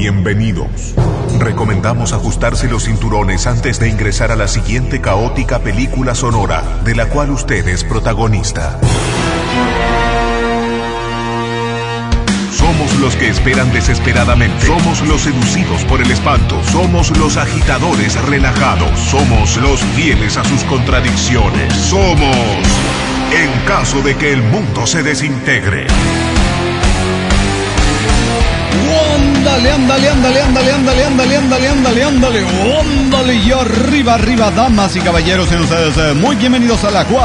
bienvenidos. Recomendamos ajustarse los cinturones antes de ingresar a la siguiente caótica película sonora, de la cual usted es protagonista. Somos los que esperan desesperadamente. Somos los seducidos por el espanto. Somos los agitadores relajados. Somos los fieles a sus contradicciones. Somos en caso de que el mundo se desintegre. Ándale, y arriba, damas y caballeros, en ustedes muy bienvenidos a la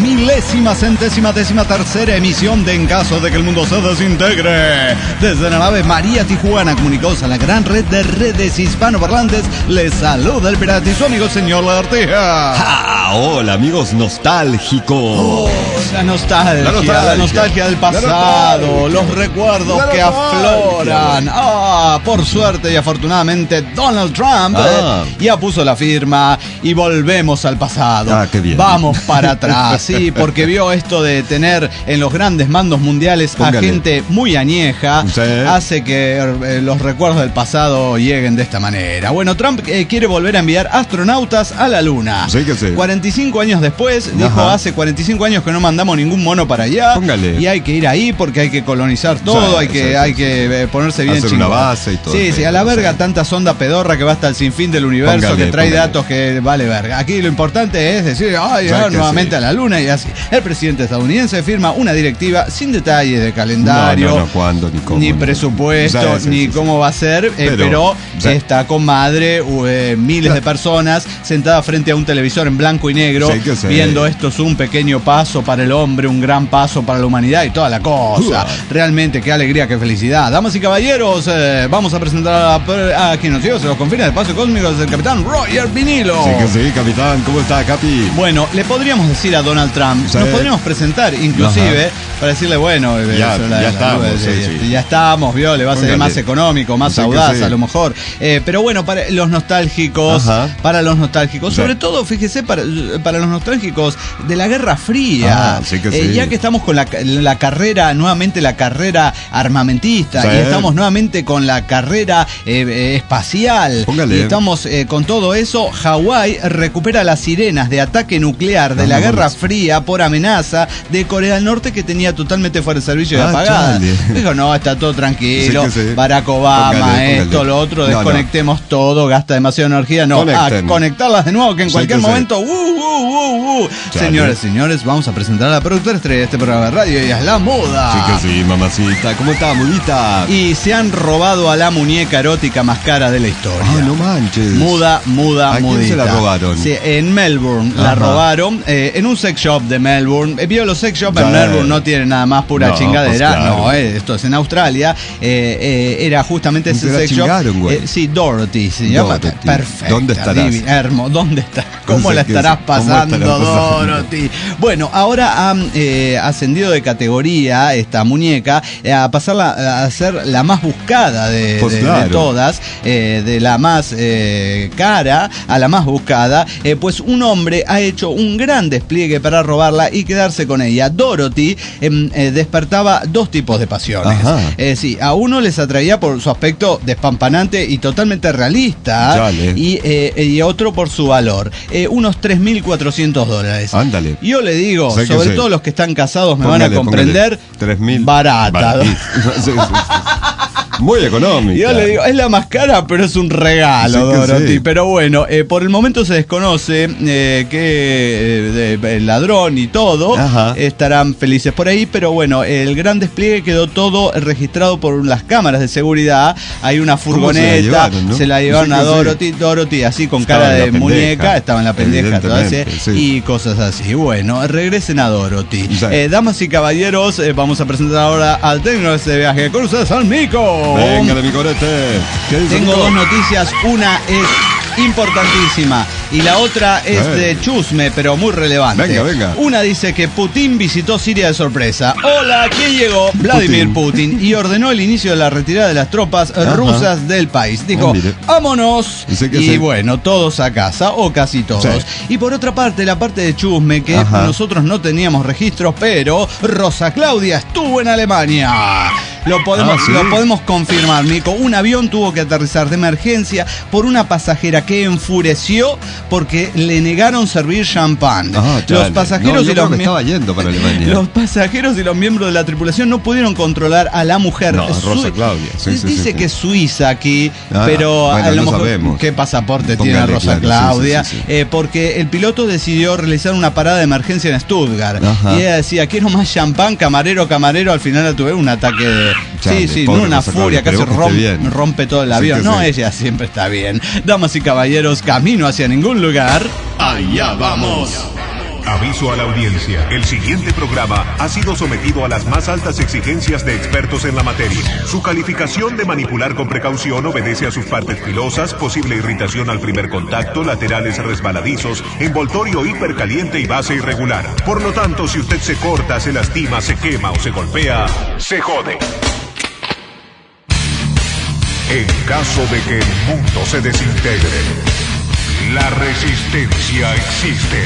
4000ª emisión de En caso de que el mundo se desintegre. Desde la nave María Tijuana, comunicados a la gran red de redes hispanoparlantes, les saluda el pirata y su amigo señor Lagartija. Hola amigos nostálgicos. La nostalgia del pasado, los recuerdos que afloran. Por suerte y afortunadamente Donald Trump ya puso la firma y volvemos al pasado. Qué bien. Vamos para atrás, sí, porque vio esto de tener en los grandes mandos mundiales a gente muy añeja, sí, hace que los recuerdos del pasado lleguen de esta manera. Bueno, Trump quiere volver a enviar astronautas a la luna. Sí que sí. 45 años después, dijo, hace 45 años que no mandamos ningún mono para allá. Póngale. Y hay que ir ahí porque hay que colonizar todo, hay que ponerse bien hacer chingón. una base y todo. Sí, a la verga tanta sonda pedorra que va hasta el sinfín del universo, que trae datos que vale verga. Aquí lo importante es decir, llegar nuevamente a la luna y así. El presidente estadounidense firma una directiva sin detalles de calendario, cuándo, ni cómo, ni presupuesto, ni cómo va a ser, pero está con madre, miles de personas sentadas frente a un televisor en blanco y negro, viendo esto es un pequeño paso para el hombre, un gran paso para la humanidad y toda la cosa. Realmente, qué alegría, qué felicidad. Damas y caballeros, vamos a presentar a quien nos lleva a los confines del espacio cósmico, el capitán Roger Vinilo. Sí, capitán. ¿Cómo está, Capi? Bueno, le podríamos decir a Donald Trump, nos podríamos presentar inclusive para decirle, bueno, ya estamos, vio, le va a ser más económico, más audaz a lo mejor. Pero bueno, para los nostálgicos, sobre todo, fíjese, para los nostálgicos de la Guerra Fría, ya que estamos con la carrera, nuevamente la carrera armamentista, y estamos nuevamente con la carrera espacial, y estamos con todo eso. Hawái recupera las sirenas de ataque nuclear de la Guerra Fría por amenaza de Corea del Norte, que tenía totalmente fuera de servicio y apagada. Dijo, no, está todo tranquilo, Barack Obama, lo otro, desconectemos todo, gasta demasiada energía, a conectarlas de nuevo, que en cualquier momento Señores, vamos a presentar a la productora estrella de este programa de radio, ella es la Muda. Sí que sí, mamacita. ¿Cómo está, Mudita? Y se han robado a la muñeca erótica más cara de la historia. No manches. Muda, ¿A quién se la robaron? Sí, en Melbourne la robaron, en un sex shop de Melbourne. Vio, los sex shops en Melbourne no tienen nada más, pura chingadera. Pues claro. Esto es en Australia. Era justamente ese sex shop. Sí, Dorothy se llama. Perfecto. ¿Dónde estarás? ¿Dónde estás? ¿Cómo la estarás pasando, Dorothy? Bueno, ahora ha ascendido de categoría esta muñeca a pasarla a ser la más buscada de todas, de la más cara a la más buscada. Pues un hombre ha hecho un gran despliegue para robarla y quedarse con ella. Dorothy despertaba dos tipos de pasiones. A uno les atraía por su aspecto despampanante y totalmente realista, y otro por su valor, unos $3,400. Ándale. Yo le digo, sobre todo los que están casados me van a comprender, 3.000 barata. Muy económica. Yo le digo, es la más cara, pero es un regalo, Dorothy. Pero bueno, por el momento se desconoce que el ladrón y todo estarán felices por ahí, pero bueno, el gran despliegue quedó todo registrado por las cámaras de seguridad. Hay una furgoneta, se la llevaron a Dorothy. Dorothy así con cara de muñeca, estaba en la pendeja todavía, y cosas así. Bueno, regresen a Dorothy. Damas y caballeros, vamos a presentar ahora al técnico de este viaje. Con ustedes, al Mico. Venga de mi corete. Tengo dos noticias, una es importantísima y la otra es de chusme, pero muy relevante. Venga. Una dice que Putin visitó Siria de sorpresa. Hola, ¿quién llegó? Vladimir Putin, y ordenó el inicio de la retirada de las tropas rusas del país. Dijo, vámonos. Y bueno, todos a casa, o casi todos. Y por otra parte, la parte de chusme, que nosotros no teníamos registros, pero Rosa Claudia estuvo en Alemania. Lo podemos confirmar, Nico. Un avión tuvo que aterrizar de emergencia por una pasajera que enfureció porque le negaron servir champán. Los pasajeros los pasajeros y los miembros de la tripulación no pudieron controlar a la mujer. Rosa Claudia. Dice que es suiza aquí, pero a lo mejor sabemos. ¿Qué pasaporte tiene Rosa Claudia? Porque el piloto decidió realizar una parada de emergencia en Stuttgart. Y ella decía, quiero más champán, camarero. Al final tuve un ataque de... una furia, casi rompe todo el avión. Ella siempre está bien. Damas y caballeros, camino hacia ningún lugar. Allá vamos. Aviso a la audiencia, el siguiente programa ha sido sometido a las más altas exigencias de expertos en la materia. Su calificación de manipular con precaución obedece a sus partes filosas, posible irritación al primer contacto, laterales resbaladizos, envoltorio hipercaliente y base irregular. Por lo tanto, si usted se corta, se lastima, se quema o se golpea, se jode. En caso de que el mundo se desintegre, la resistencia existe.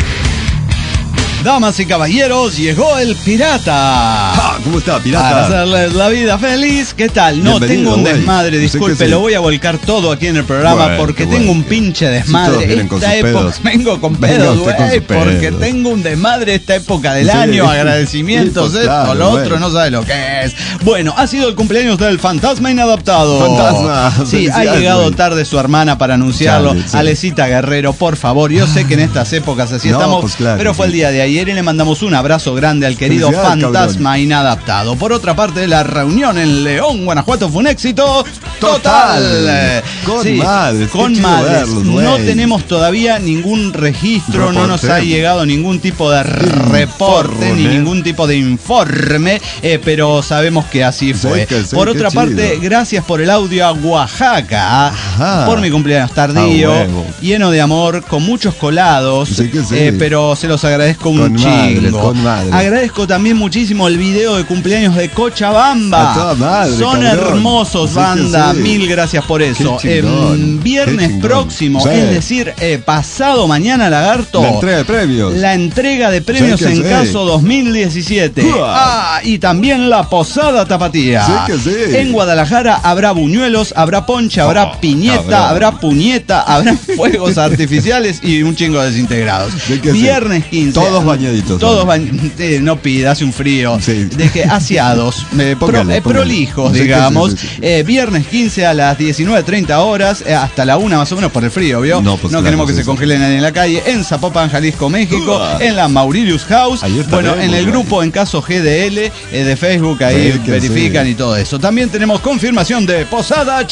Damas y caballeros, llegó el pirata. ¿Cómo está, pirata? Para hacerles la vida feliz. ¿Qué tal? No, tengo un desmadre, disculpe, lo voy a volcar todo aquí en el programa porque tengo un pinche desmadre. Esta época vengo con pedos, güey, porque tengo un desmadre esta época del año, agradecimientos, esto, lo otro, no sabe lo que es. Bueno, ha sido el cumpleaños del fantasma inadaptado. Fantasma. Sí, ha llegado tarde su hermana para anunciarlo. Alecita Guerrero, por favor. Yo sé que en estas épocas así estamos, pero fue el día de ayer. Y le mandamos un abrazo grande al querido fantasma inadaptado. Por otra parte, la reunión en León, Guanajuato fue un éxito total. Con madres. No tenemos todavía ningún registro, no nos ha llegado ningún tipo de reporte, ni ningún tipo de informe, pero sabemos que así fue. Por otra parte, gracias por el audio a Oaxaca, por mi cumpleaños tardío, lleno de amor, con muchos colados, pero se los agradezco un chingo. Agradezco también muchísimo el video de cumpleaños de Cochabamba. Son hermosos, banda. Mil gracias por eso. Viernes próximo, es decir, pasado mañana, Lagarto, la entrega de premios en Caso 2017. Y también la posada tapatía. En Guadalajara habrá buñuelos, habrá ponche, habrá piñeta, habrá puñeta, habrá fuegos artificiales y un chingo de desintegrados. Viernes 15. Todos bañaditos. No pida, hace un frío. Deje aseados, prolijos, digamos. Viernes 15 a las 19:30 horas, hasta la 1 más o menos por el frío, ¿vio? No queremos que se congele nadie en la calle. En Zapopan, Jalisco, México. En la Mauritius House. Bueno, en el grupo En Caso GDL de Facebook, ahí verifican y todo eso. También tenemos confirmación de Posada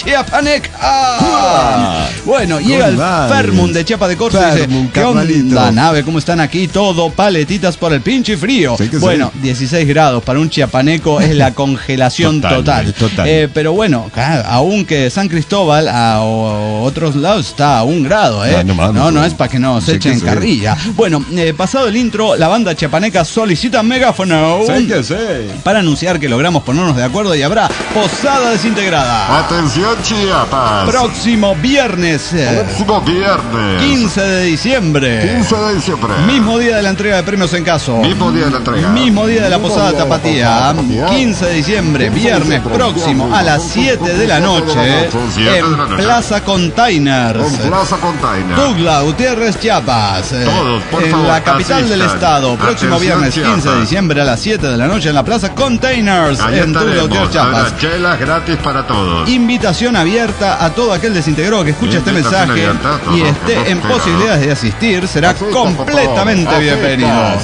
Chiapaneca. Bueno, llega el Fermun de Chiapa de Corzo y dice, ¿qué onda, nave? ¿Cómo están aquí? Todo paletitas por el pinche frío. Bueno, 16 grados para un chiapaneco es la congelación total. Pero bueno, aunque San Cristóbal a otros lados está a 1 grado, no es para que no se echen carrilla. Bueno, pasado el intro, la banda chiapaneca solicita megáfono para anunciar que logramos ponernos de acuerdo y habrá posada desintegrada. Atención, Chiapas. Próximo viernes 15 de diciembre. Mismo día de la entrega de premios en Caso. Mismo día de la entrega. Mismo día de la posada tapatía. 15 de diciembre, viernes próximo a las 7 de la noche en Plaza Containers. Tugla, Gutiérrez, Chiapas. En la capital del estado. Próximo viernes 15 de diciembre a las 7 de la noche en la Plaza Containers en Tugla, Gutiérrez, Chiapas. Chelas gratis para todos. Invitación abierta a todo aquel desintegrado que escuche este mensaje y esté en posibilidades de asistir. Será completamente bienvenido.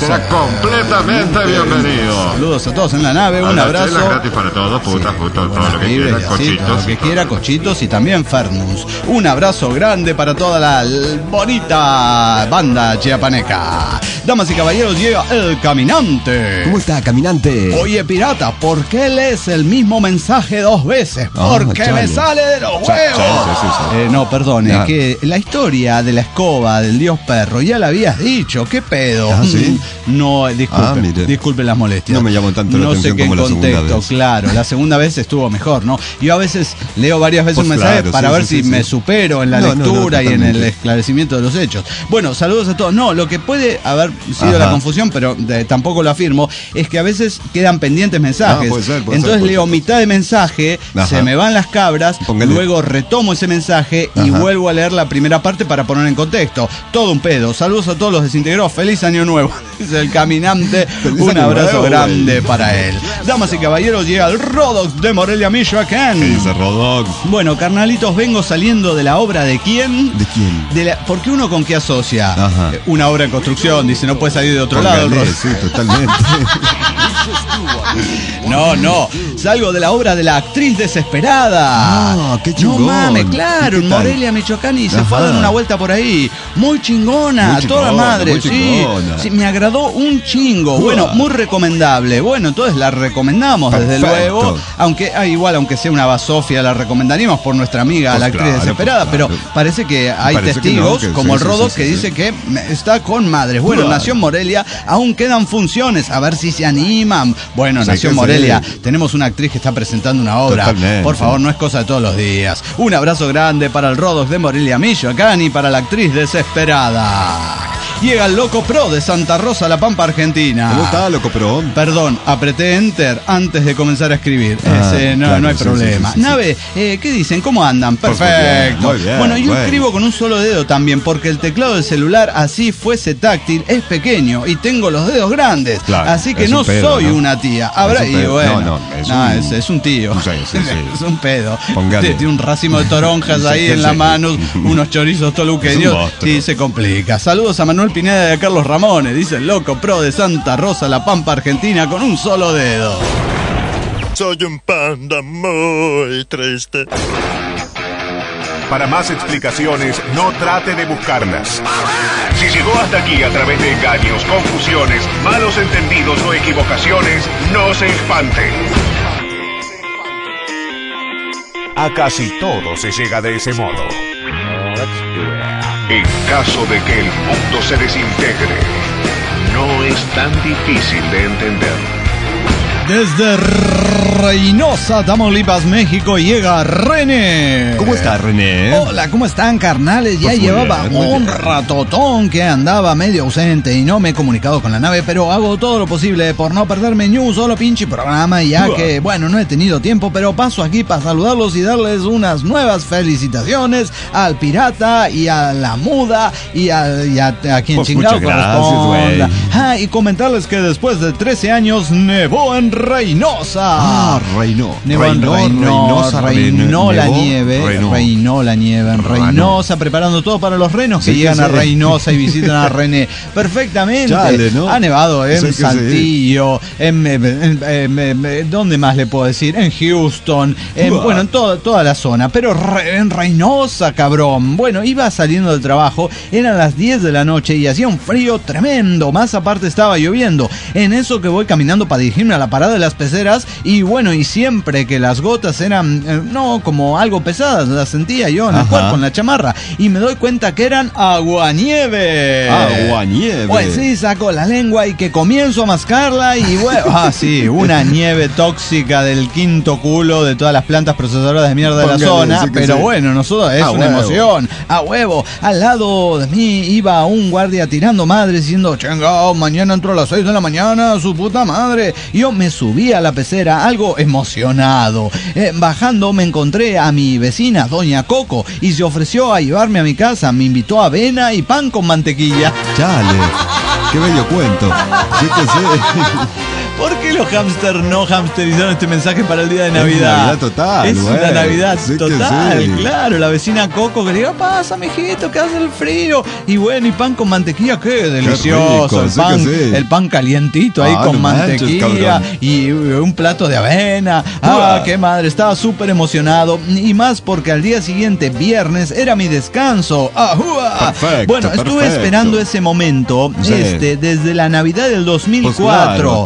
Saludos a todos en la nave, un abrazo. Gratis para todos, putas, todo lo que quieran, cochitos. Cochitos y también Fernus. Un abrazo grande para toda la bonita banda chiapaneca. Damas y caballeros, llega el caminante. ¿Cómo está, caminante? Oye, pirata, ¿por qué lees el mismo mensaje 2 veces? Porque me sale de los huevos. No, perdone, que la historia de la escoba del dios perro ya la habías dicho. ¿Qué pedo? ¿sí? No, disculpen las molestias. No me llamó tanto la atención como la segunda vez. Claro, la segunda vez estuvo mejor, ¿no? Yo a veces leo varias veces un mensaje para ver si me supero en la lectura y en el esclarecimiento de los hechos. Bueno, saludos a todos. No, lo que puede haber sido la confusión, pero tampoco lo afirmo, es que a veces quedan pendientes mensajes. Puede ser, entonces leo mitad de mensaje, se me van las cabras, luego retomo ese mensaje y vuelvo a leer la primera parte para poner en contexto. Todo un pedo. Saludos a todos los desintegrados. Feliz año nuevo. Dice el caminante. Un abrazo grande para él. Damas y caballeros, llega el Rodox de Morelia, Michoacán. ¿Qué dice Rodox? Bueno, carnalitos, vengo saliendo de la obra de ¿quién? ¿De quién? Porque uno con qué asocia. Una obra en construcción, dice, no puede salir de otro lado. Sí, totalmente. No, salgo de la obra de La Actriz Desesperada. Qué chingón. No mames, claro, en Morelia, Michoacán, y se fue a dar una vuelta por ahí. Muy chingona, toda madre, sí, me agradó un chingo. Bueno, muy recomendable. Bueno, entonces la recomendamos. Perfecto. Desde luego, aunque sea una basofia, la recomendaríamos por nuestra amiga La Actriz Desesperada, pero parece que hay testigos, como el Rodo, que dice que está con madres. Bueno, nació en Morelia, aún quedan funciones, a ver si se animan. Bueno, nació en Morelia, tenemos una actriz que está presentando una obra. Totalmente. Por favor, no es cosa de todos los días. Un abrazo grande para el Rodox de Morelia, Michoacán, y para La Actriz Desesperada. Llega el Loco Pro de Santa Rosa, La Pampa, Argentina. ¿Cómo está, Loco Pro? Perdón, apreté Enter antes de comenzar a escribir. No hay problema. Nave, ¿qué dicen? ¿Cómo andan? Perfecto. Muy bien, bueno, yo escribo con un solo dedo también, porque el teclado del celular, así fuese táctil, es pequeño y tengo los dedos grandes. Claro, así que no soy una tía. Habrá, y bueno, es un tío. Es un pedo. Tiene un racimo de toronjas ahí en la mano, unos chorizos toluqueños y se complica. Saludos a Manuel Pineda de Carlos Ramones, dice el Loco Pro de Santa Rosa, La Pampa, Argentina, con un solo dedo. Soy un panda muy triste. Para más explicaciones, no trate de buscarlas. Si llegó hasta aquí a través de engaños, confusiones, malos entendidos o equivocaciones, no se espante. A casi todo se llega de ese modo. En caso de que el mundo se desintegre, no es tan difícil de entender. Desde Reynosa, Tamaulipas, México, llega René. ¿Cómo está, René? Hola, ¿cómo están, carnales? Ya llevaba un ratotón que andaba medio ausente y no me he comunicado con la nave, pero hago todo lo posible por no perderme ni un solo pinche programa, ya que, bueno, no he tenido tiempo, pero paso aquí para saludarlos y darles unas nuevas felicitaciones al Pirata y a la Muda y a quien chingado corresponda. Y comentarles que después de 13 años nevó en Reynosa. Reinó la nieve en Reynosa, preparando todo para los renos que llegan a Reynosa y visitan a René. Perfectamente. Chale, ¿no? Ha nevado en Saltillo, ¿dónde más le puedo decir? En Houston, bueno, en toda la zona, pero en Reynosa, cabrón. Bueno, iba saliendo del trabajo, eran las 10 de la noche y hacía un frío tremendo, más aparte estaba lloviendo. En eso que voy caminando para dirigirme a la parada de las peceras y bueno, y siempre que las gotas eran como algo pesadas, las sentía yo en el cuerpo, en la chamarra, y me doy cuenta que eran aguanieve. Pues sí, saco la lengua y que comienzo a mascarla y bueno, una nieve tóxica del quinto culo de todas las plantas procesadoras de mierda de la zona, pero bueno, nosotros es una emoción, a huevo. Al lado de mí iba un guardia tirando madre diciendo, chingao, mañana entro a las 6 de la mañana, su puta madre. Yo me subí a la pecera algo emocionado. Bajando me encontré a mi vecina, doña Coco, y se ofreció a llevarme a mi casa. Me invitó a avena y pan con mantequilla. Chale, qué bello cuento. Sí que sé. ¿Por qué los hamsters no hamsterizaron este mensaje para el día de Navidad? Es Navidad total. Es una Navidad total, claro. La vecina Coco que le diga, pasa, mijito, que hace el frío. Y bueno, y pan con mantequilla, qué delicioso. El pan calientito ahí con mantequilla y un plato de avena. Qué madre, estaba súper emocionado. Y más porque al día siguiente, viernes, era mi descanso. Perfecto, bueno, estuve esperando ese momento desde la Navidad del 2004. Pues claro, totalmente.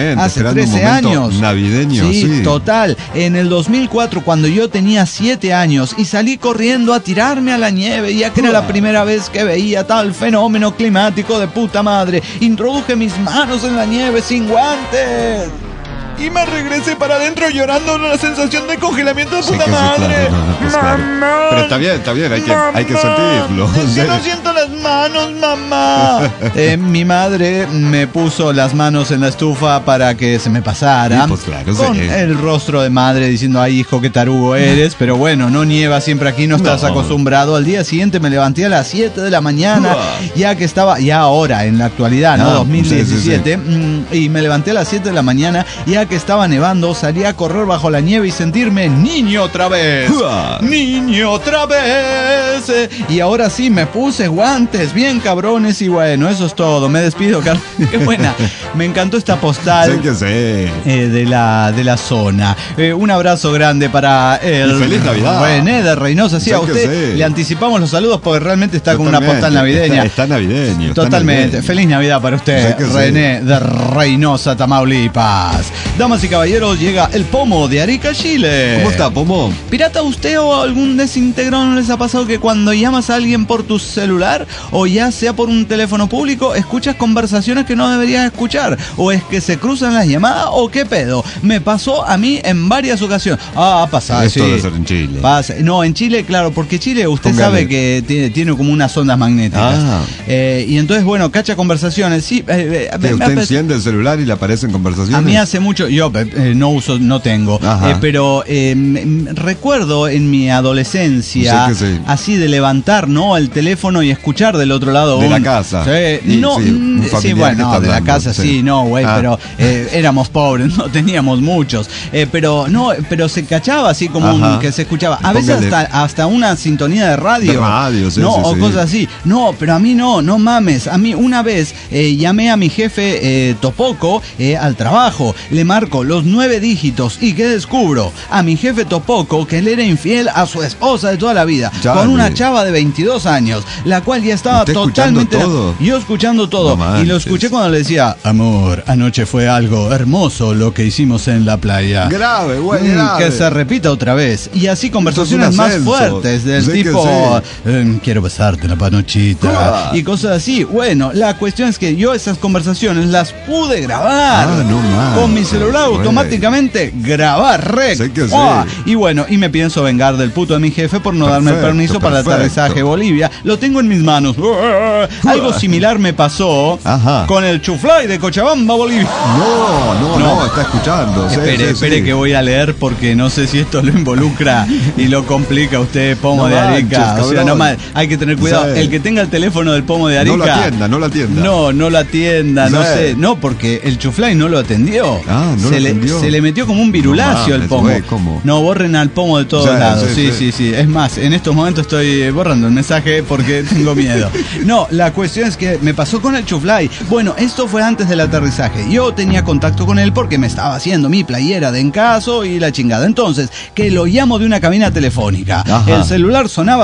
Totalmente. Hace 13 años. Navideño, sí. Total. En el 2004, cuando yo tenía 7 años y salí corriendo a tirarme a la nieve, ya que era la primera vez que veía tal fenómeno climático de puta madre, introduje mis manos en la nieve sin guantes. Y me regresé para adentro llorando la sensación de congelamiento de puta madre. Claro. Mamá. Pero está bien, hay que sentirlo. Es que no siento las manos, mamá. Mi madre me puso las manos en la estufa para que se me pasara. Pues claro, con el rostro de madre diciendo, ay hijo, qué tarugo eres. Pero bueno, no nieva siempre aquí, no estás acostumbrado. Al día siguiente me levanté a las 7 de la mañana, ya que estaba, ya ahora, en la actualidad, ¿no? 2017. Y me levanté a las 7 de la mañana, ya que estaba nevando, salí a correr bajo la nieve y sentirme niño otra vez. Niño otra vez. Y ahora sí, me puse guantes bien cabrones y bueno, eso es todo. Me despido, Carlos. Qué buena. Me encantó esta postal de la zona. Un abrazo grande para el feliz Navidad. René de Reynosa. Sí, a usted le anticipamos los saludos porque realmente está con una postal navideña. Está navideño. Totalmente. Navideño. Feliz Navidad para usted, René de Reynosa, Tamaulipas. Damas y caballeros, llega el Pomo de Arica, Chile. ¿Cómo está, Pomo? Pirata, ¿usted o algún desintegrado no les ha pasado que cuando llamas a alguien por tu celular o ya sea por un teléfono público, escuchas conversaciones que no deberías escuchar? ¿O es que se cruzan las llamadas o qué pedo? Me pasó a mí en varias ocasiones. Pasa. Esto debe ser en Chile. Pasa. No, en Chile, claro, porque Chile usted sabe que tiene como unas ondas magnéticas. Y entonces, bueno, cacha conversaciones. Sí, usted enciende el celular y le aparecen conversaciones. A mí hace mucho, yo no uso, no tengo, pero recuerdo en mi adolescencia así de levantar, ¿no?, el teléfono y escuchar del otro lado de la casa. De la casa pero éramos pobres, no teníamos muchos, pero se cachaba así como que se escuchaba a veces hasta una sintonía de radio, cosas así. No, pero a mí no mames. A mí una vez llamé a mi jefe Topoco al trabajo, le marco los 9 dígitos y ¿qué descubro? A mi jefe Topoco que él era infiel a su esposa de toda la vida, con una chava de 22 años, la cual ya estaba totalmente... Yo escuchando todo, y lo escuché cuando le decía, amor, anoche fue algo hermoso lo que hicimos en la playa. Grave. Que se repita otra vez. Y así conversaciones más fuertes del tipo, quiero besarte la panochita, y cosas así. Bueno, la cuestión es que yo esas conversaciones las pude grabar con mi celular automáticamente, grabar rec. Y bueno, y me pienso vengar del puto de mi jefe por no darme el permiso para el aterrizaje Bolivia. Lo tengo en mis manos. Algo similar me pasó con el Chuflay de Cochabamba, Bolivia. No, está escuchando. Espere que voy a leer porque no sé si esto lo involucra y lo complica a usted, Pomo de Arica. O sea, hay que tener cuidado. El que tenga el teléfono del Pomo de Arica, no lo atienda. No lo atienda, no sé. No, porque el Chuflay no lo atendió. Se le metió como un virulacio al Pomo. No, borren al Pomo de todos lados. Sí. Es más, en estos momentos estoy borrando el mensaje porque tengo miedo. No, la cuestión es que me pasó con el Chuflay. Bueno, esto fue antes del aterrizaje. Yo tenía contacto con él porque me estaba haciendo mi playera de encaso y la chingada. Entonces, que lo llamo de una cabina telefónica. El celular sonaba.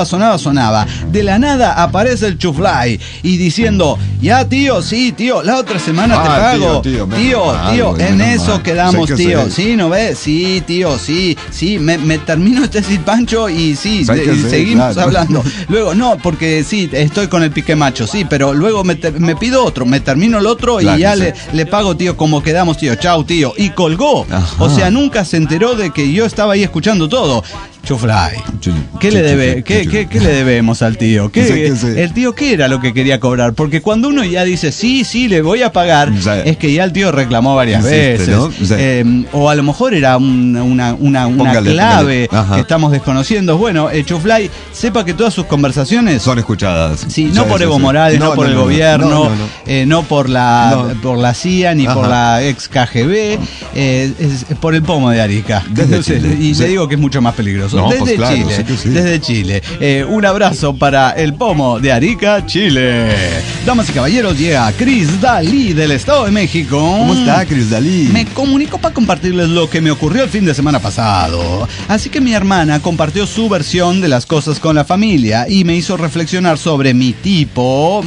De la nada aparece el Chuflay y diciendo, ya tío, sí, tío, la otra semana te pago. Tío, en eso quedamos, tío. ¿Sí, no ves? Sí, tío, sí. Me termino este silpancho y seguimos hablando. Luego, no, porque sí, estoy con el pique macho, sí, pero luego me pido otro, me termino el otro y ya le pago, tío, como quedamos, tío. Chao, tío. Y colgó. O sea, nunca se enteró de que yo estaba ahí escuchando todo. Chuflay, ¿qué le debemos al tío? ¿El tío qué era lo que quería cobrar? Porque cuando uno ya dice, sí, le voy a pagar, es que ya el tío reclamó varias veces. ¿No? O a lo mejor era una clave que estamos desconociendo. Bueno, Chuflay, sepa que todas sus conversaciones son escuchadas. Sí, no por Evo Morales, no por el gobierno, no por la CIA, ni por la ex KGB, es por el Pomo de Arica. Y le digo que es mucho más peligroso. abrazo. No, desde pues claro, Chile. sé que sí. Desde Chile. Un abrazo para el Pomo de Arica, Chile. Damas y caballeros, llega Chris Dalí del Estado de México. ¿Cómo está, Chris Dalí? Me comunico para compartirles lo que me ocurrió el fin de semana pasado. Así que mi hermana compartió su versión de las cosas con la familia y me hizo reflexionar sobre mi tipo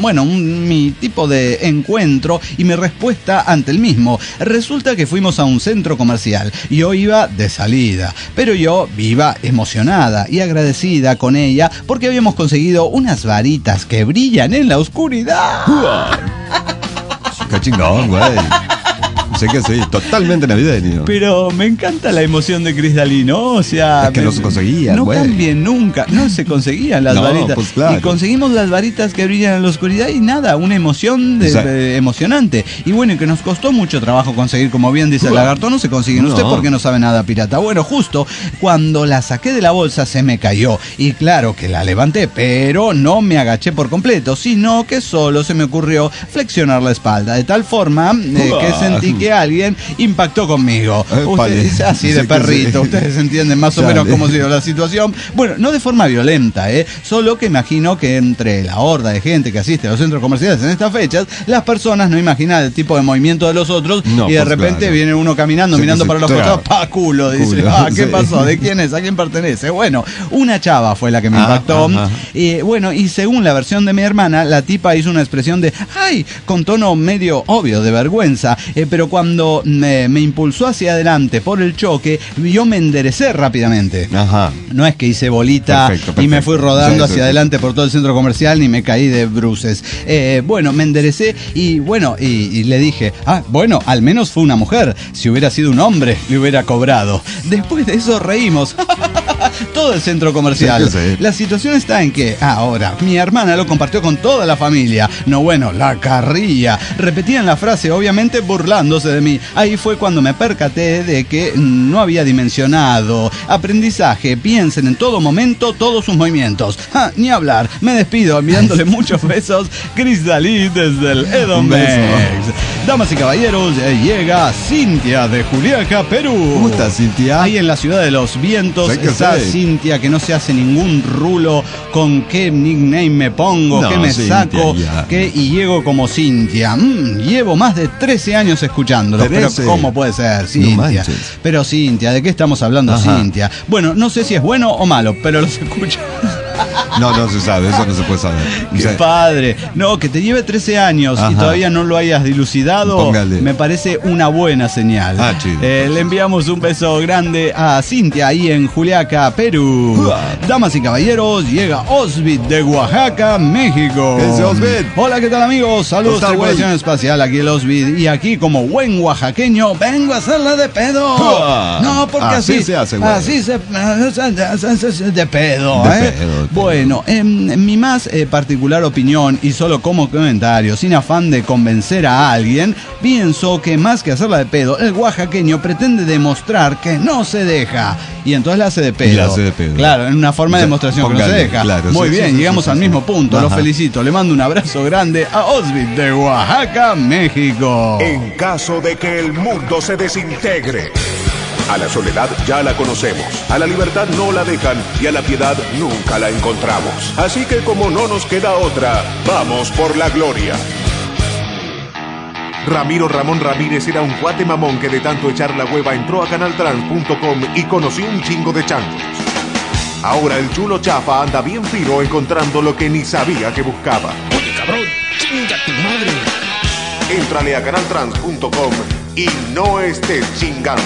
de encuentro y mi respuesta ante el mismo. Resulta que fuimos a un centro comercial y yo iba de salida, pero yo iba emocionada y agradecida con ella porque habíamos conseguido unas varitas que brillan en la oscuridad. Qué chingón, güey. Sé que sí, totalmente navideño. Pero me encanta la emoción de Chris Dalí, ¿no? O sea... Es que no se conseguían, no güey. cambien nunca. No se conseguían las varitas. Pues claro. Y conseguimos las varitas que brillan en la oscuridad y nada, una emoción emocionante. Y bueno, y que nos costó mucho trabajo conseguir, como bien dice el lagarto, no se consiguen. Usted porque no sabe nada, pirata. Bueno, justo cuando la saqué de la bolsa se me cayó. Y claro que la levanté, pero no me agaché por completo, sino que solo se me ocurrió flexionar la espalda. De tal forma que sentí que alguien impactó conmigo. Usted, así de perrito, ustedes entienden más o menos cómo ha sido la situación. Bueno, no de forma violenta, solo que imagino que entre la horda de gente que asiste a los centros comerciales en estas fechas, las personas no imaginan el tipo de movimiento de los otros y de repente viene uno caminando, mirando para los costados, ¡pa, culo! Dice, ¿qué pasó? ¿De quién es? ¿A quién pertenece? Bueno, una chava fue la que me impactó. Y bueno, y según la versión de mi hermana, la tipa hizo una expresión de ¡ay! Con tono medio obvio de vergüenza, pero cuando me impulsó hacia adelante por el choque, yo me enderecé rápidamente. No es que hice bolita y me fui rodando hacia adelante por todo el centro comercial ni me caí de bruces. Bueno, me enderecé y bueno, y le dije, bueno, al menos fue una mujer. Si hubiera sido un hombre, le hubiera cobrado. Después de eso reímos. Todo el centro comercial. La situación está en que ahora mi hermana lo compartió con toda la familia. No, bueno, la carrilla. Repetían la frase, obviamente burlándose de mí. Ahí fue cuando me percaté de que no había dimensionado. Aprendizaje, piensen en todo momento todos sus movimientos. Ni hablar. Me despido enviándole muchos besos. Chris Dalí desde el Edomex. Damas y caballeros, llega Cintia de Juliaca, Perú. ¿Cómo estás, Cintia? Ahí en la ciudad de los vientos está Cintia, que no se hace ningún rulo con qué nickname me pongo, qué me saco, y llego como Cintia. Llevo más de 13 años escuchándolo, pero ¿cómo puede ser, Cintia? Pero Cintia, ¿de qué estamos hablando, Cintia? Bueno, no sé si es bueno o malo, pero los escucho. No se sabe, eso no se puede saber. ¡Qué padre! No, que te lleve 13 años y todavía no lo hayas dilucidado, me parece una buena señal. Chido. Le enviamos un beso grande a Cintia ahí en Juliaca, Perú. Damas y caballeros, llega Osbit de Oaxaca, México. ¿Qué es Osbit? Hola, ¿qué tal, amigos? Saludos, tripulación espacial, aquí el Osbit. Y aquí, como buen oaxaqueño, vengo a hacerla de pedo. No, porque así se hace, güey. Así se de pedo, Bueno, en mi más particular opinión y solo como comentario, sin afán de convencer a alguien, pienso que más que hacerla de pedo, el oaxaqueño pretende demostrar que no se deja. Y entonces la hace de pedo. La hace de pedo. Claro, en una forma de demostración que no se deja. Claro, muy bien, llegamos al mismo punto. Los felicito. Le mando un abrazo grande a Osbit de Oaxaca, México. En caso de que el mundo se desintegre. A la soledad ya la conocemos, a la libertad no la dejan y a la piedad nunca la encontramos. Así que como no nos queda otra, vamos por la gloria. Ramiro Ramón Ramírez era un cuate mamón que de tanto echar la hueva entró a canaltrans.com y conoció un chingo de changos. Ahora el chulo chafa anda bien fino encontrando lo que ni sabía que buscaba. Oye, cabrón, chinga tu madre. Éntrale a canaltrans.com y no estés chingando.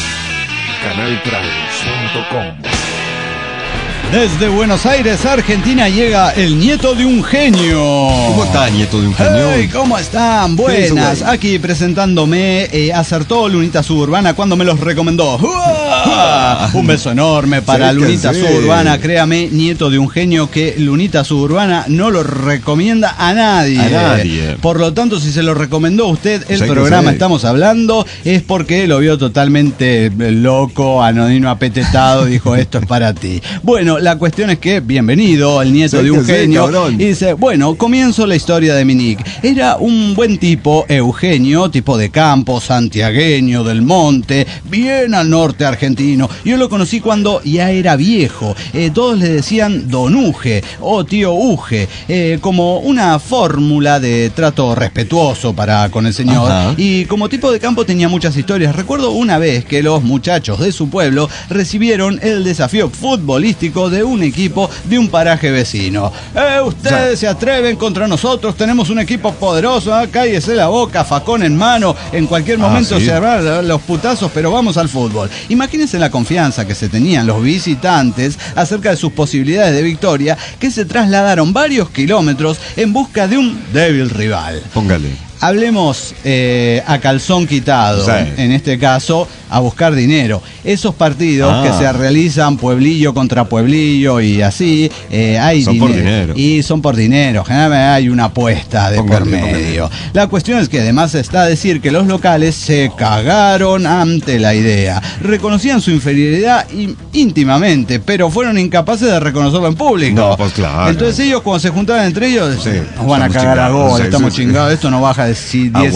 canaltrans.com. Desde Buenos Aires, Argentina, llega el nieto de un genio. ¿Cómo está, nieto de un genio? Hey, ¿cómo están? Buenas. Aquí presentándome, acertó Lunita Suburbana cuando me los recomendó. Un beso enorme para Lunita Suburbana. Créame, nieto de un genio, que Lunita Suburbana no lo recomienda a nadie. Por lo tanto, si se lo recomendó usted el programa Estamos Hablando, es porque lo vio totalmente loco, anodino, apetetado, dijo, esto es para ti. Bueno, la cuestión es que, bienvenido, el nieto de un genio. Y dice, bueno, comienzo la historia de mi Nick. Era un buen tipo, Eugenio, tipo de campo, santiagueño, del monte, bien al norte argentino. argentino. Yo lo conocí cuando ya era viejo. Todos le decían Don Uge o Tío Uge, como una fórmula de trato respetuoso para con el señor. Ajá. Y como tipo de campo tenía muchas historias. Recuerdo una vez que los muchachos de su pueblo recibieron el desafío futbolístico de un equipo de un paraje vecino. Ustedes se atreven contra nosotros, tenemos un equipo poderoso, cállese la boca, facón en mano, en cualquier momento se harán los putazos, pero vamos al fútbol. Imagínense la confianza que se tenían los visitantes acerca de sus posibilidades de victoria, que se trasladaron varios kilómetros en busca de un débil rival. Póngale. Hablemos a calzón quitado, en este caso, a buscar dinero. Esos partidos que se realizan pueblillo contra pueblillo y así, hay son dinero. Por dinero. Y son por dinero. Generalmente hay una apuesta de por medio. La cuestión es que además está a decir que los locales se cagaron ante la idea. Reconocían su inferioridad íntimamente, pero fueron incapaces de reconocerlo en público. No, pues claro. Entonces ellos, cuando se juntaban entre ellos, nos van a cagar a gol, estamos chingados, esto no baja de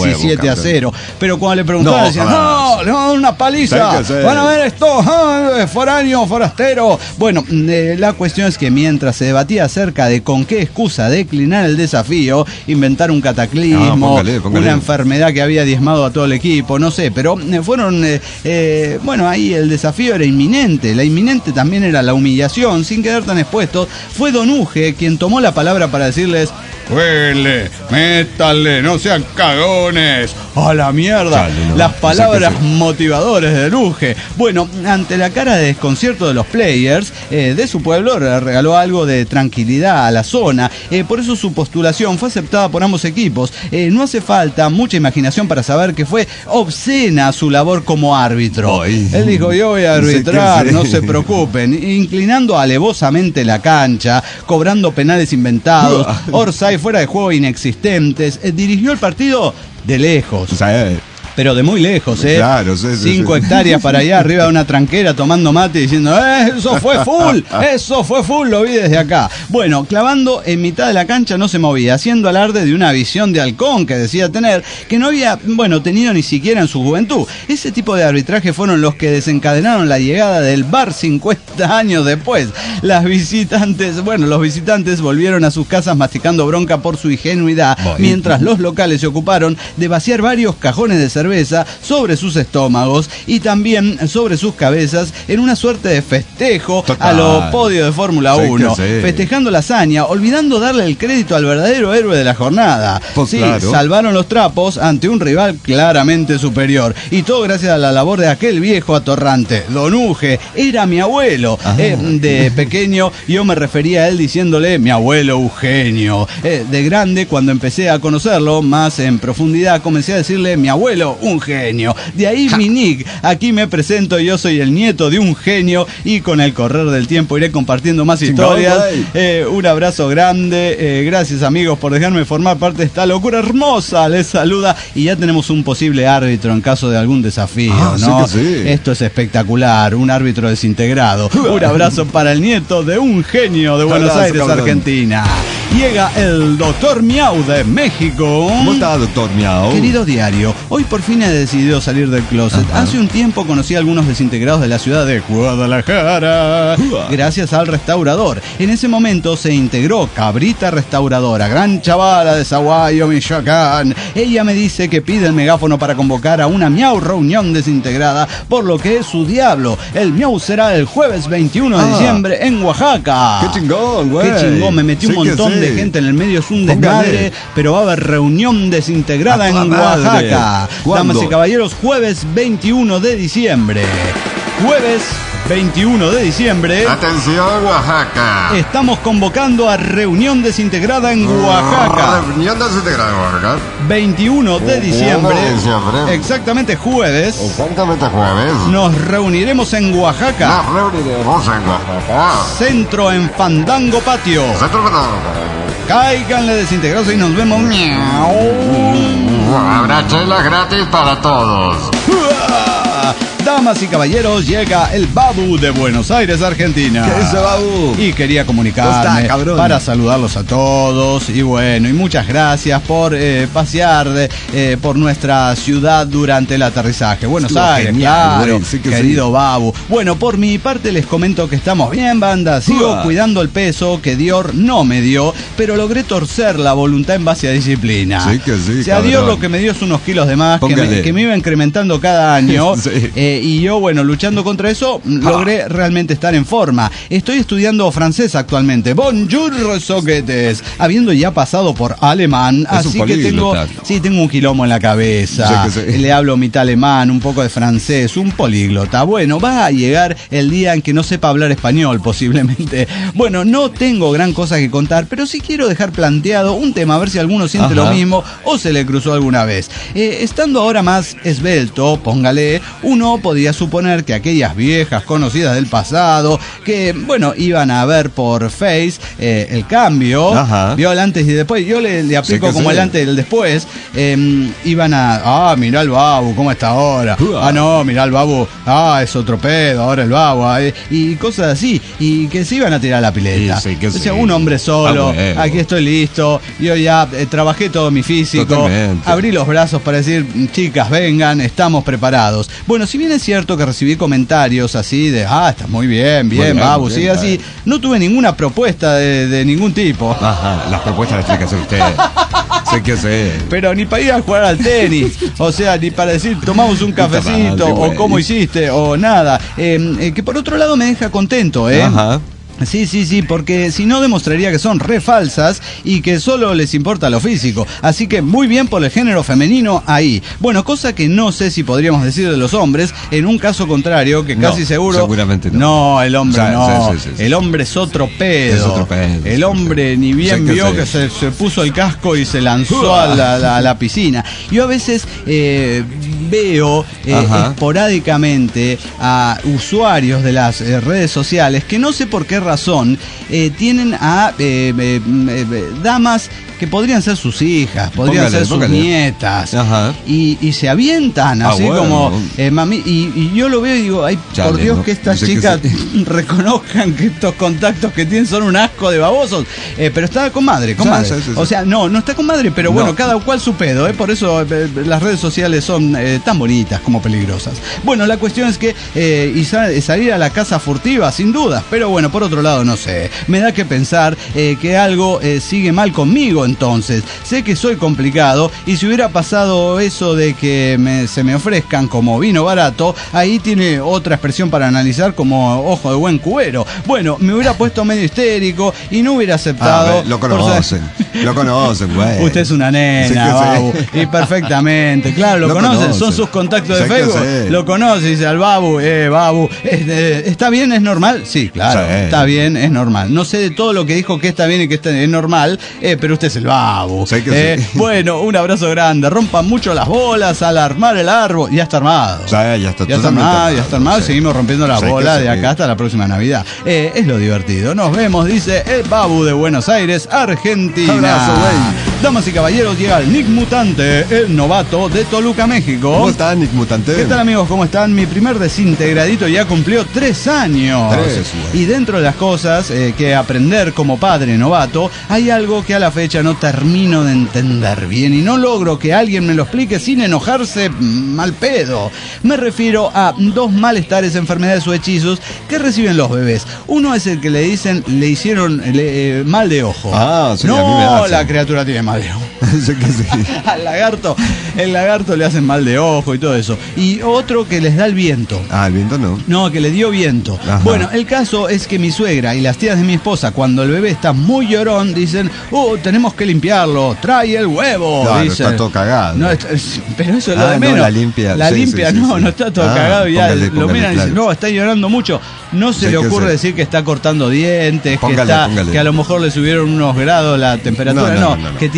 17-0. Pero cuando le preguntaban, decían, le vamos a dar una paliza, van a ver esto, foráneo, forastero. Bueno, la cuestión es que mientras se debatía acerca de con qué excusa declinar el desafío, inventar un cataclismo, póngale. Una enfermedad que había diezmado a todo el equipo, no sé, pero fueron, bueno, ahí el desafío era inminente, la inminente también era la humillación, sin quedar tan expuestos. Fue Don Uge quien tomó la palabra para decirles, huele, métale, no sean cagones, a la mierda. Chale, no. Las palabras motivadoras de Uge. Bueno, ante la cara de desconcierto de los players de su pueblo, regaló algo de tranquilidad a la zona. Por eso su postulación fue aceptada por ambos equipos. No hace falta mucha imaginación para saber que fue obscena su labor como árbitro. Él dijo, yo voy a arbitrar, no se preocupen, inclinando alevosamente la cancha, cobrando penales inventados, offside fuera de juego inexistentes, dirigió el partido de lejos. Pero de muy lejos, Claro, 5 hectáreas para allá, arriba de una tranquera, tomando mate y diciendo, eso fue full, lo vi desde acá. Bueno, clavando en mitad de la cancha no se movía, haciendo alarde de una visión de halcón que decía tener, que no había, tenido ni siquiera en su juventud. Ese tipo de arbitraje fueron los que desencadenaron la llegada del VAR 50 años después. Los visitantes volvieron a sus casas masticando bronca por su ingenuidad, mientras los locales se ocuparon de vaciar varios cajones de cerveza sobre sus estómagos y también sobre sus cabezas en una suerte de festejo a los podios de Fórmula 1, festejando la hazaña, olvidando darle el crédito al verdadero héroe de la jornada. Salvaron los trapos ante un rival claramente superior, y todo gracias a la labor de aquel viejo atorrante, Don Uge. Era mi abuelo. De pequeño yo me refería a él diciéndole mi abuelo Eugenio. De grande, cuando empecé a conocerlo más en profundidad, comencé a decirle mi abuelo, un genio. De ahí mi nick. Aquí me presento, yo soy el nieto de un genio y con el correr del tiempo iré compartiendo más historias. Un abrazo grande. Gracias, amigos, por dejarme formar parte de esta locura hermosa. Les saluda, y ya tenemos un posible árbitro en caso de algún desafío, ¿no? Esto es espectacular, un árbitro desintegrado. Un abrazo para el nieto de un genio de Buenos Aires, Argentina. Llega el Doctor Miau de México. ¿Cómo está, Doctor Miau? Querido diario, hoy por fin he decidido salir del closet. Hace un tiempo conocí a algunos desintegrados de la ciudad de Guadalajara, gracias al restaurador. En ese momento se integró Cabrita Restauradora, gran chavala de Zaguayo, Michoacán. Ella me dice que pide el megáfono para convocar a una Miau reunión desintegrada, por lo que es su diablo. El Miau será el jueves 21 de diciembre en Oaxaca. ¡Qué chingón, güey! ¡Qué chingón! Me metí un montón de gente en el medio, es un desmadre, pero va a haber reunión desintegrada en Oaxaca. Damas y caballeros, jueves 21 de diciembre. Jueves 21 de diciembre. Atención, Oaxaca. Estamos convocando a reunión desintegrada en Oaxaca. Reunión desintegrada en Oaxaca. 21 de diciembre. Exactamente jueves. Exactamente jueves. Nos reuniremos en Oaxaca. Centro en Fandango Patio. Cáiganle desintegrados y nos vemos. Habrá chelas gratis para todos. Damas y caballeros, llega el Babu de Buenos Aires, Argentina. ¿Qué dice, Babu? Y quería comunicarme para saludarlos a todos. Y bueno, y muchas gracias por pasear por nuestra ciudad durante el aterrizaje. Buenos Aires, genial, claro, sí querido sí. Babu. Bueno, por mi parte les comento que estamos bien, banda. Sigo cuidando el peso que Dior no me dio, pero logré torcer la voluntad en base a disciplina. Sí que sí, o sea, Dior lo que me dio es unos kilos de más que me iba incrementando cada año. Sí. Y yo, bueno, luchando contra eso, logré realmente estar en forma. Estoy estudiando francés actualmente. Bonjour, soquetes. Habiendo ya pasado por alemán, es así que tengo un quilombo en la cabeza. Sí. Le hablo mitad alemán, un poco de francés, un políglota. Bueno, va a llegar el día en que no sepa hablar español, posiblemente. Bueno, no tengo gran cosa que contar, pero sí quiero dejar planteado un tema, a ver si alguno siente lo mismo o se le cruzó alguna vez. Estando ahora más esbelto, póngale, uno podría suponer que aquellas viejas conocidas del pasado, que, bueno, iban a ver por Face el cambio, vio el antes y después, yo le aplico como el antes y el después, iban a, mirá el Babu, ¿cómo está ahora? No, mirá el Babu, es otro pedo, ahora el Babu, y cosas así, y que se iban a tirar la pileta. O sea, un hombre solo, aquí estoy listo, yo ya trabajé todo mi físico, abrí los brazos para decir, chicas, vengan, estamos preparados. Bueno, si bien es cierto que recibí comentarios así de, estás muy bien, Babu, sigue así, no tuve ninguna propuesta de ningún tipo. Las propuestas las tiene que hacer usted. Sé que sé. Pero ni para ir a jugar al tenis, o sea, ni para decir, tomamos un cafecito, o cómo hiciste, o nada. Que por otro lado me deja contento, Sí, porque si no demostraría que son re falsas y que solo les importa lo físico. Así que muy bien por el género femenino ahí. Bueno, cosa que no sé si podríamos decir de los hombres, en un caso contrario, que casi seguro... Seguramente no. No, el hombre no. Sí. El hombre es otro pedo. Es otro pedo. El hombre ni bien vio que se puso el casco y se lanzó a la piscina. Yo a veces veo esporádicamente a usuarios de las redes sociales que no sé por qué razón tienen a damas que podrían ser sus hijas, podrían ser sus nietas, y se avientan así como mami, y yo lo veo y digo, ay, por Dios, ¿no? Que estas chicas reconozcan que estos contactos que tienen son un asco de babosos, pero está con madre. O sea, no está con madre, pero bueno, cada cual su pedo, por eso las redes sociales son tan bonitas como peligrosas. Bueno, la cuestión es que salir a la casa furtiva, sin dudas, pero bueno, por otro lado, no sé, me da que pensar que algo sigue mal conmigo. Entonces, sé que soy complicado y si hubiera pasado eso de que se me ofrezcan como vino barato, ahí tiene otra expresión para analizar como ojo de buen cuero. Bueno, me hubiera puesto medio histérico y no hubiera aceptado. Lo conocen, güey. Usted es una nena, Babu, y perfectamente, claro, lo conocen, son sus contactos de Facebook, lo conoce, dice al Babu, Babu, ¿está bien, es normal? Sí, claro, está bien, es normal. No sé de todo lo que dijo que está bien y que es normal, pero usted es el Babu. Bueno, un abrazo grande. Rompan mucho las bolas al armar el árbol. Ya está armado. Ya está armado. Seguimos rompiendo las bolas de acá hasta la próxima Navidad. Es lo divertido. Nos vemos, dice el Babu de Buenos Aires, Argentina. Abrazo, güey. Damas y caballeros, llega el Nick Mutante, el novato de Toluca, México. ¿Cómo están, Nick Mutante? ¿Qué tal, amigos? ¿Cómo están? Mi primer desintegradito ya cumplió 3 años. Y dentro de las cosas que aprender como padre novato, hay algo que a la fecha no termino de entender bien y no logro que alguien me lo explique sin enojarse mal pedo. Me refiero a 2 malestares, enfermedades o hechizos que reciben los bebés. Uno es el que le hicieron mal de ojo. Sí, no, a mí me hace. La criatura tiene mal de ojo. Sí. Al lagarto le hacen mal de ojo y todo eso. Y otro que les da el viento. El viento no. No, que le dio viento. Bueno, el caso es que mi suegra y las tías de mi esposa, cuando el bebé está muy llorón, dicen, tenemos que limpiarlo, trae el huevo. Claro, dicen, está todo cagado. No, pero eso es lo de menos. No, la limpia. No está todo cagado. Y ya lo miran y dicen, no, está llorando mucho. No se le ocurre decir que está cortando dientes, que a lo mejor le subieron unos grados la temperatura. No, que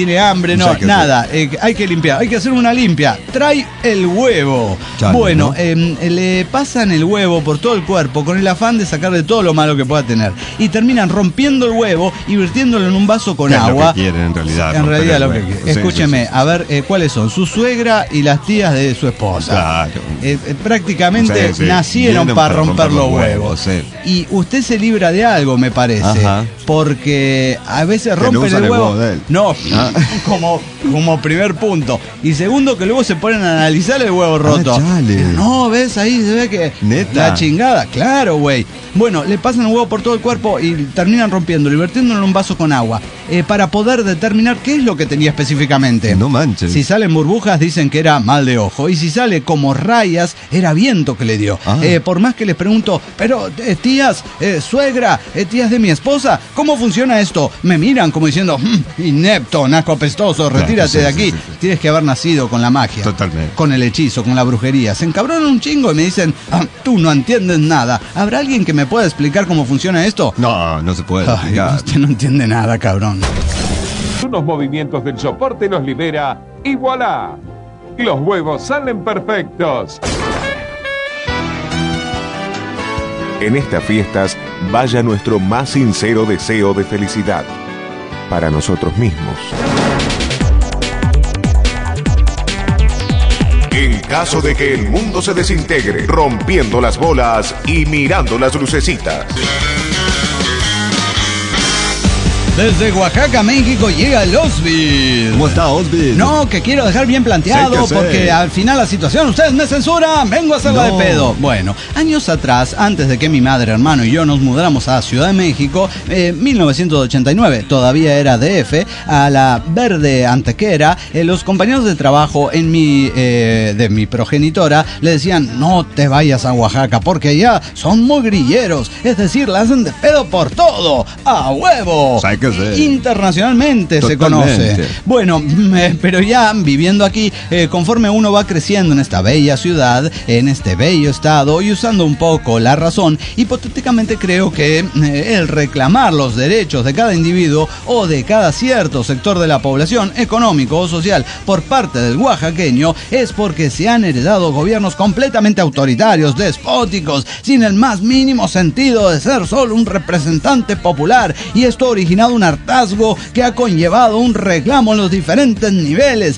tiene hambre, no, nada. Hay que limpiar, hay que hacer una limpia. Trae el huevo. Chale, bueno, ¿no? Le pasan el huevo por todo el cuerpo con el afán de sacarle todo lo malo que pueda tener. Y terminan rompiendo el huevo y vertiéndolo en un vaso con agua. Lo que quieren, en realidad. En realidad lo que quieren. Escúcheme, a ver, ¿cuáles son? Su suegra y las tías de su esposa. Claro. Prácticamente nacieron para romper los huevos. Sí. Y usted se libra de algo, me parece. Ajá. Porque a veces rompen el huevo. No, como primer punto. Y segundo, que luego se ponen a analizar el huevo roto. No, ¿ves? Ahí se ve que ¿neta? La chingada. Claro, güey. Bueno, le pasan el huevo por todo el cuerpo y terminan rompiéndolo y vertiéndolo en un vaso con agua. Para poder determinar qué es lo que tenía específicamente. No manches. Si salen burbujas, dicen que era mal de ojo. Y si sale como rayas, era viento que le dio. Por más que les pregunto, pero tías, suegra, tías de mi esposa, ¿cómo funciona esto? Me miran como diciendo, inepto, naco apestoso, retírate de aquí. Sí. Tienes que haber nacido con la magia. Totalmente. Con el hechizo, con la brujería. Se encabronan un chingo y me dicen, tú no entiendes nada. ¿Habrá alguien que me pueda explicar cómo funciona esto? No se puede explicar. Usted no entiende nada, cabrón. Unos movimientos del soporte los libera y voilà. Los huevos salen perfectos. En estas fiestas, vaya nuestro más sincero deseo de felicidad para nosotros mismos. En caso de que el mundo se desintegre, rompiendo las bolas y mirando las lucecitas. Desde Oaxaca, México, llega el Osvid. ¿Cómo está, Osvid? No, que quiero dejar bien planteado, porque al final la situación, ustedes me censuran, vengo a hacerla de pedo. Bueno, años atrás, antes de que mi madre, hermano y yo nos mudáramos a Ciudad de México, 1989, todavía era DF, a la Verde Antequera, los compañeros de trabajo de mi progenitora le decían, no te vayas a Oaxaca, porque allá son muy grilleros, es decir, la hacen de pedo por todo, a huevo. Internacionalmente se conoce. Bueno, pero ya viviendo aquí, conforme uno va creciendo en esta bella ciudad, en este bello estado y usando un poco la razón, hipotéticamente creo que el reclamar los derechos de cada individuo o de cada cierto sector de la población, económico o social, por parte del oaxaqueño, es porque se han heredado gobiernos completamente autoritarios, despóticos, sin el más mínimo sentido de ser solo un representante popular, y esto originado un hartazgo que ha conllevado un reclamo en los diferentes niveles,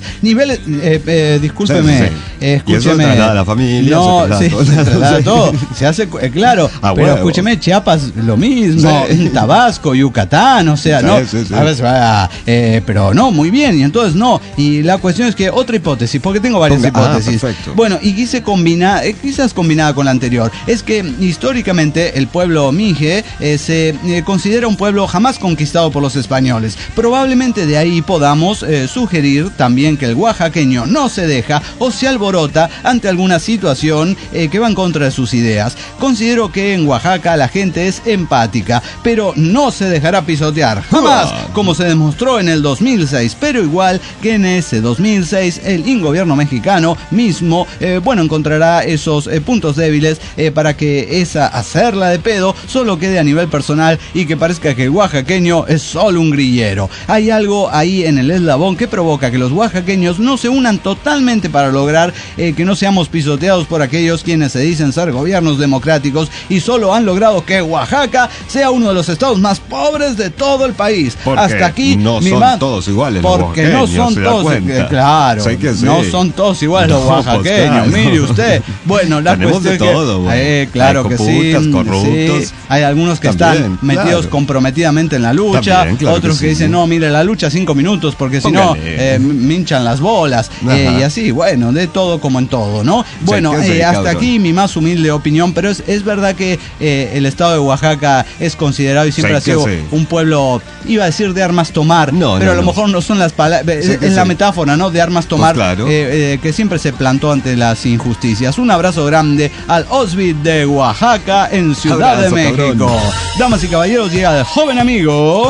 discúlpeme, escúcheme. Y eso traslada a la familia. No, se traslada todo. Se hace, claro, pero escúcheme, Chiapas lo mismo, Tabasco, Yucatán, o sea, no, a veces pero no, muy bien, y entonces no, y la cuestión es que otra hipótesis, porque tengo varias hipótesis. Bueno, y quise combinar, quizás combinada con la anterior, es que históricamente el pueblo mije se considera un pueblo jamás conquistado por los españoles. Probablemente de ahí podamos sugerir también que el oaxaqueño no se deja o se alborota ante alguna situación que va en contra de sus ideas. Considero que en Oaxaca la gente es empática, pero no se dejará pisotear jamás, como se demostró en el 2006, pero igual que en ese 2006 el ingobierno mexicano mismo encontrará esos puntos débiles para que esa hacerla de pedo solo quede a nivel personal y que parezca que el oaxaqueño es solo un grillero. Hay algo ahí en el eslabón que provoca que los oaxaqueños no se unan totalmente para lograr que no seamos pisoteados por aquellos quienes se dicen ser gobiernos democráticos y solo han logrado que Oaxaca sea uno de los estados más pobres de todo el país. Porque hasta aquí no son todos iguales. Porque no son todos, claro, no son todos iguales los oaxaqueños. Mire usted. Bueno, la cuestión es que claro que sí, corruptos. Hay algunos que están metidos comprometidamente en la lucha, también, otros que dicen, no, mire, la lucha 5 minutos porque si no me hinchan las bolas, y así, bueno, de todo como en todo, ¿no? Bueno, hasta aquí mi más humilde opinión, pero es verdad que el estado de Oaxaca es considerado y siempre ha sido un pueblo, iba a decir de armas tomar, pero a lo mejor no son las palabras, es la metáfora, ¿no? De armas tomar, pues claro. Que siempre se plantó ante las injusticias. Un abrazo grande al Osvid de Oaxaca en Ciudad de México. Cabrón. Damas y caballeros, llega el joven amigo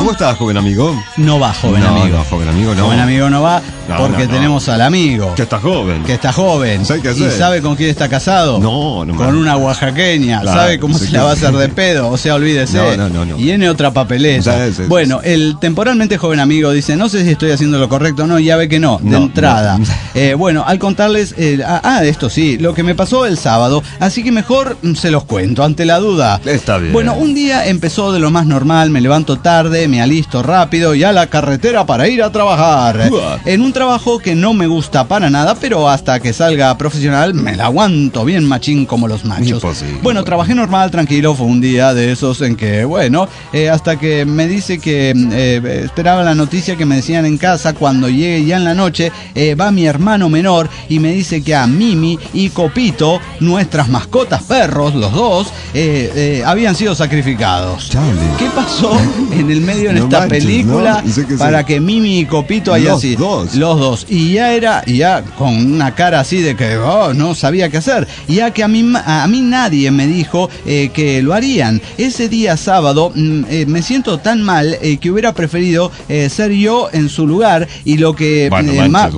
¿Cómo estás, joven amigo? No va, joven amigo. No, joven amigo no. Joven amigo no va porque tenemos al amigo. Que está joven. Que está joven. ¿Y sabe con quién está casado? No. Con una oaxaqueña. Claro, ¿sabe cómo se la va a hacer de pedo? O sea, olvídese. No. Y viene otra papeleta. Bueno, el temporalmente joven amigo dice, no sé si estoy haciendo lo correcto o no, ya ve que no, de entrada. Bueno, al contarles, esto sí, lo que me pasó el sábado, así que mejor se los cuento, ante la duda. Está bien. Bueno, un día empezó de lo más normal, me levanto tarde, me alisto rápido y a la carretera para ir a trabajar. En un trabajo que no me gusta para nada, pero hasta que salga profesional me la aguanto bien machín como los machos. Imposible. Bueno, trabajé normal, tranquilo, fue un día de esos en que, bueno, hasta que me dice que esperaba la noticia que me decían en casa cuando llegue ya en la noche, va mi hermano menor y me dice que a Mimi y Copito, nuestras mascotas perros, los dos, habían sido sacrificados. Chale. ¿Qué pasó en el medio en esta película para que Mimi y Copito hayan sido? Los dos. Y ya con una cara así de que no sabía qué hacer. Y ya que a mí nadie me dijo que lo harían. Ese día sábado me siento tan mal que hubiera preferido ser yo en su lugar y lo que más...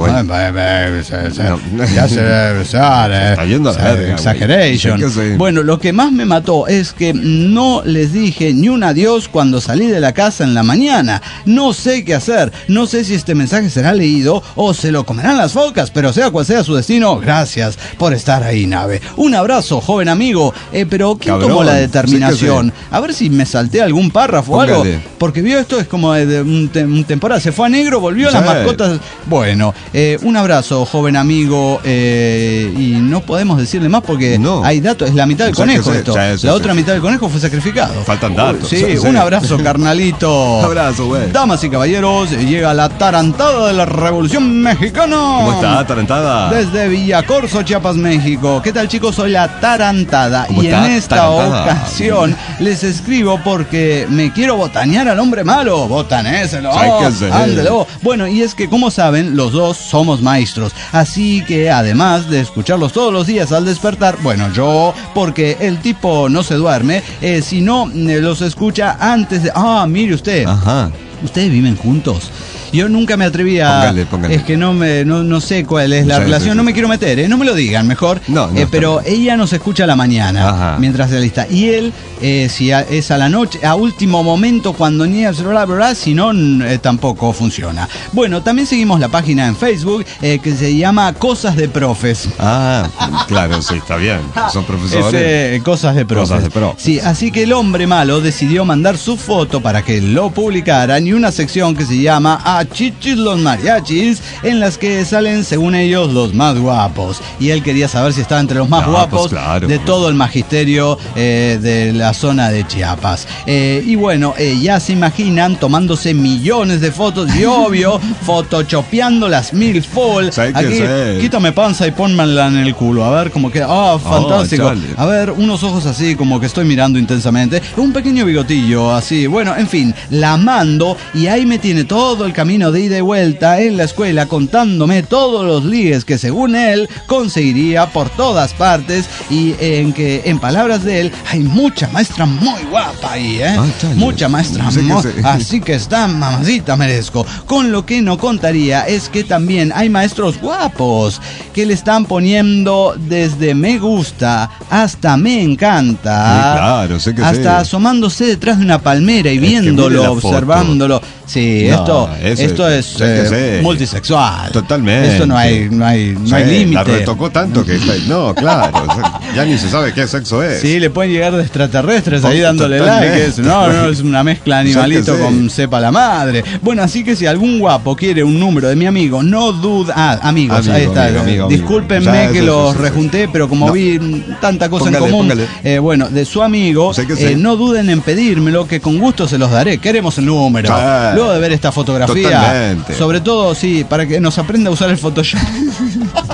Ya se debe besar, está yendo a la verga, exaggeration. Bueno, lo que más me mató es que no les dije ni un adiós cuando salí de la casa en la mañana. No sé qué hacer. No sé si este mensaje será leído o se lo comerán las focas, pero sea cual sea su destino, gracias por estar ahí, nave. Un abrazo, joven amigo. Pero ¿quién tomó la determinación? A ver si me salté algún párrafo o algo. Porque vio esto, es como de un temporada. Se fue a negro, volvió a las mascotas. Bueno, un abrazo, joven amigo. Y no podemos decirle más porque hay datos. Es la mitad del conejo esto. La otra mitad del conejo fue sacrificado. Faltan datos. Sí, un abrazo, carnalito. Abrazo, güey. Damas y caballeros, llega la tarantada de la Revolución Mexicana. ¿Cómo está, tarantada? Desde Villacorso, Chiapas, México. ¿Qué tal, chicos? Soy la tarantada. Y en esta ocasión les escribo porque me quiero botanear al hombre malo. Botanéselo. Ándelo. Bueno, y es que, como saben, los dos somos maestros. Así que, además de escucharlos todos los días al despertar, bueno, yo, porque el tipo no se duerme, sino los escucha antes de... mire usted. Ajá. ¿Ustedes viven juntos? Yo nunca me atreví a... Póngale. Es que no sé cuál es la relación, no me quiero meter, no me lo digan mejor. Pero ella nos escucha a la mañana, mientras se alista. Y él, si es a la noche, a último momento, cuando niega, si no, tampoco funciona. Bueno, también seguimos la página en Facebook, que se llama Cosas de Profes. Claro, sí, está bien. Son profesores. Cosas de Profes. Sí, así que el hombre malo decidió mandar su foto para que lo publicaran y una sección que se llama Chichis los mariachis, en las que salen, según ellos, los más guapos. Y él quería saber si estaba entre los más guapos de todo el magisterio de la zona de Chiapas. Y bueno, ya se imaginan tomándose millones de fotos y obvio, photoshopeando las mil full. Aquí, quítame panza y pónmela en el culo. A ver cómo queda. Fantástico. A ver, unos ojos así como que estoy mirando intensamente. Un pequeño bigotillo así. Bueno, en fin, la mando y ahí me tiene todo el camino de ida y vuelta en la escuela contándome todos los ligues que según él conseguiría por todas partes y en que, en palabras de él, hay mucha maestra muy guapa ahí, mucha maestra así que está mamacita merezco. Con lo que no contaría es que también hay maestros guapos que le están poniendo desde me gusta hasta me encanta, hasta asomándose detrás de una palmera y viéndolo, observándolo. Sí, esto es multisexual. Totalmente. Esto no hay límite. La retocó tanto que no, claro, ya ni se sabe qué sexo es. Sí, le pueden llegar de extraterrestres ahí dándole like. No, es una mezcla animalito con sepa la madre. Bueno, así que si algún guapo quiere un número de mi amigo, no duda. Amigos, ahí está. Discúlpenme que los rejunté, pero como vi tanta cosa en común, bueno, de su amigo, no duden en pedírmelo, que con gusto se los daré. Queremos el número. Luego de ver esta fotografía, sobre todo, sí, para que nos aprenda a usar el Photoshop.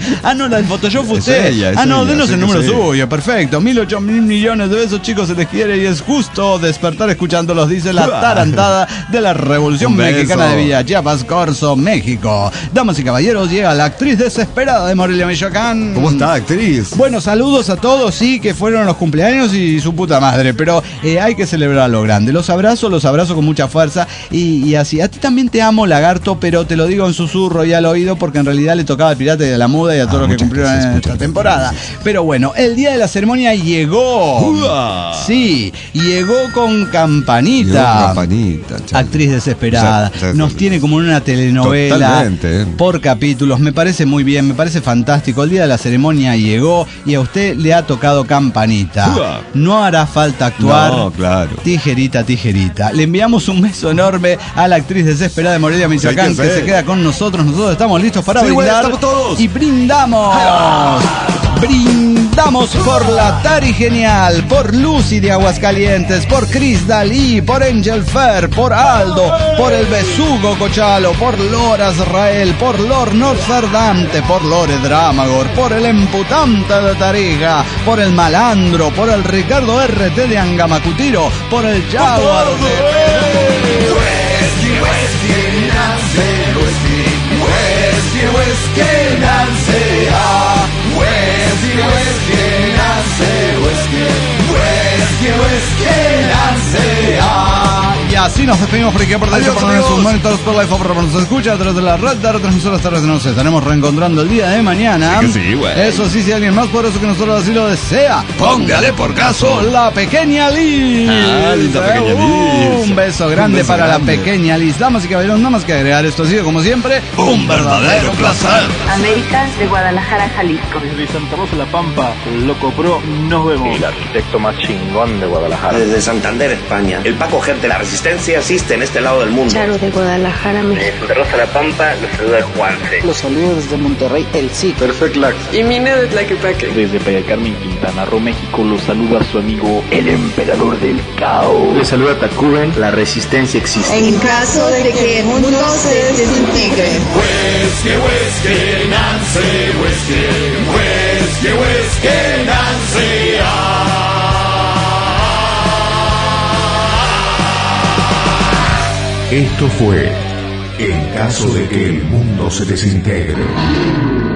no, la del Photoshop fue usted. Denos el número suyo, perfecto. 1.008.000 millones de besos, chicos, se les quiere y es justo despertar escuchándolos, dice la tarantada de la Revolución Mexicana de Villa Chiapas, Corzo, México. Damas y caballeros, llega la actriz desesperada de Morelia, Michoacán. ¿Cómo está, actriz? Bueno, saludos a todos, sí, que fueron los cumpleaños y su puta madre, pero hay que celebrar lo grande. Los abrazo con mucha fuerza y así. A ti también te amo, lagarto, pero te lo digo en susurro y al oído porque en realidad le tocaba al Pirata de la Muda y a todos los que cumplieron en esta temporada. Pero bueno, el día de la ceremonia llegó. Sí, llegó con Campanita. Actriz desesperada. Nos tiene como en una telenovela por capítulos. Me parece muy bien, me parece fantástico. El día de la ceremonia llegó y a usted le ha tocado Campanita. No hará falta actuar. No, claro. Tijerita. Le enviamos un beso enorme a la actriz desesperada de Morelia, Michoacán, que se queda con nosotros. Nosotros estamos listos para brindar. Y brindamos. Brindamos por la Tari Genial, por Lucy de Aguascalientes, por Cris Dalí, por Angel Fer, por Aldo, por el Besugo Cochalo, por Lora Israel, por Lord Norzardante, por Lore Dramagor, por el Emputante de Tarija, por el Malandro, por el Ricardo RT de Angamacutiro, por el Jaguar de... Y así nos despedimos por aquí por sus monitores por Life Over. Nos escucha a través de la red de retransmisoras tardes. Nos estaremos reencontrando el día de mañana. Eso sí, si alguien más poderoso que nosotros así lo desea, póngale por caso la pequeña Liz. Un beso grande para la pequeña Liz. Damas y caballeros, nada más que agregar, esto ha sido como siempre un verdadero placer. América de Guadalajara, Jalisco. Desde Santa Rosa La Pampa, Loco Pro, nos vemos. El arquitecto más chingón de Guadalajara. Desde Santander, España. El Paco Gente, la Resistencia existe en este lado del mundo. Charo de Guadalajara, México. De Santa Rosa La Pampa, los saluda Juanfe. Los saludos desde Monterrey, El Sí. Perfect Lax. Y Mina de Tlaquepaque. Desde Playa del Carmen, Quintana Roo, México, los saluda su amigo el Emperador del Caos. Les saluda Tacuben, la Resistencia existe. En caso de que el mundo se desintegre. Whisky, Nancy, Whisky, Nancy. Esto fue En caso de que el mundo se desintegre.